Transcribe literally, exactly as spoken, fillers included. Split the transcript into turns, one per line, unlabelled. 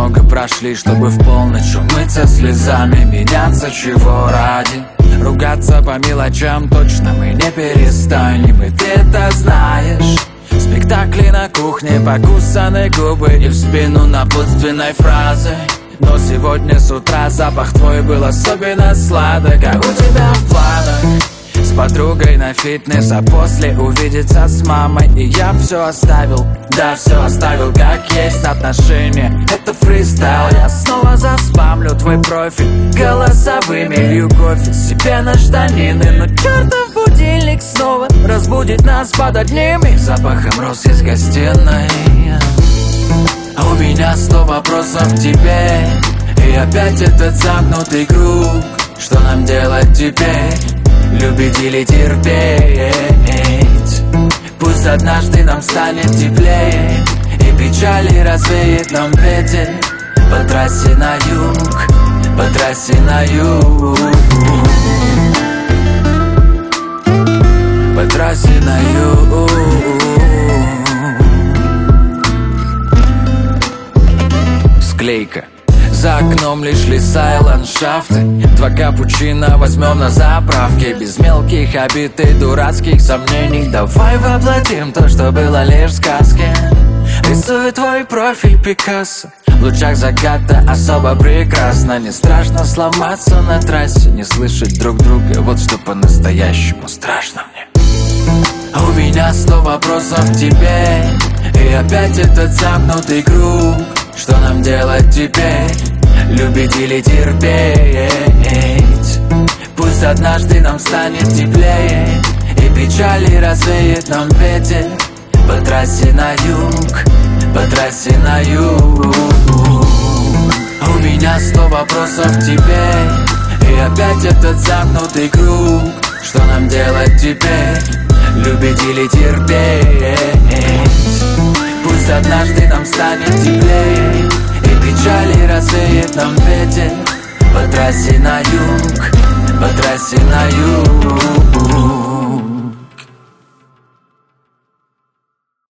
много прошли, чтобы в полночь умыться слезами, меняться чего ради. Ругаться по мелочам точно мы не перестанем, и ты это знаешь. Спектакли на кухне, покусаны губы и в спину напутственной фразы. Но сегодня с утра запах твой был особенно сладок. А у тебя в планах с подругой на фитнес, а после увидеться с мамой. И я все оставил, да, все оставил как есть. Отношения — это фристайл. Я снова заспамлю твой профиль голосовыми. Лью кофе себе на штанины, но чертов будильник снова разбудит нас под одним и запахом роз из гостиной. А у меня сто вопросов к тебе, и опять этот замкнутый круг. Что нам делать теперь? Любить или терпеть? Пусть однажды нам станет теплее, и печали развеет нам ветер. По трассе на юг, по трассе на юг, по трассе на юг. Склейка. За окном лишь леса и ландшафты. Два капучино возьмем на заправке, без мелких обид и дурацких сомнений. Давай воплотим то, что было лишь в сказке. Рисую твой профиль Пикассо в лучах заката, особо прекрасно. Не страшно сломаться на трассе, не слышать друг друга, вот что по-настоящему страшно мне. А у меня сто вопросов к тебе, и опять этот замкнутый круг. Что нам делать теперь? Любить или терпеть? Пусть однажды нам станет теплее, и печали развеет нам ветер. По трассе на юг, по трассе на юг. А у меня сто вопросов к тебе, и опять этот замкнутый круг. Что нам делать теперь? Любить или терпеть? Пусть однажды нам станет теплее, и печали развеет нам ветер. По трассе на юг, по трассе на юг.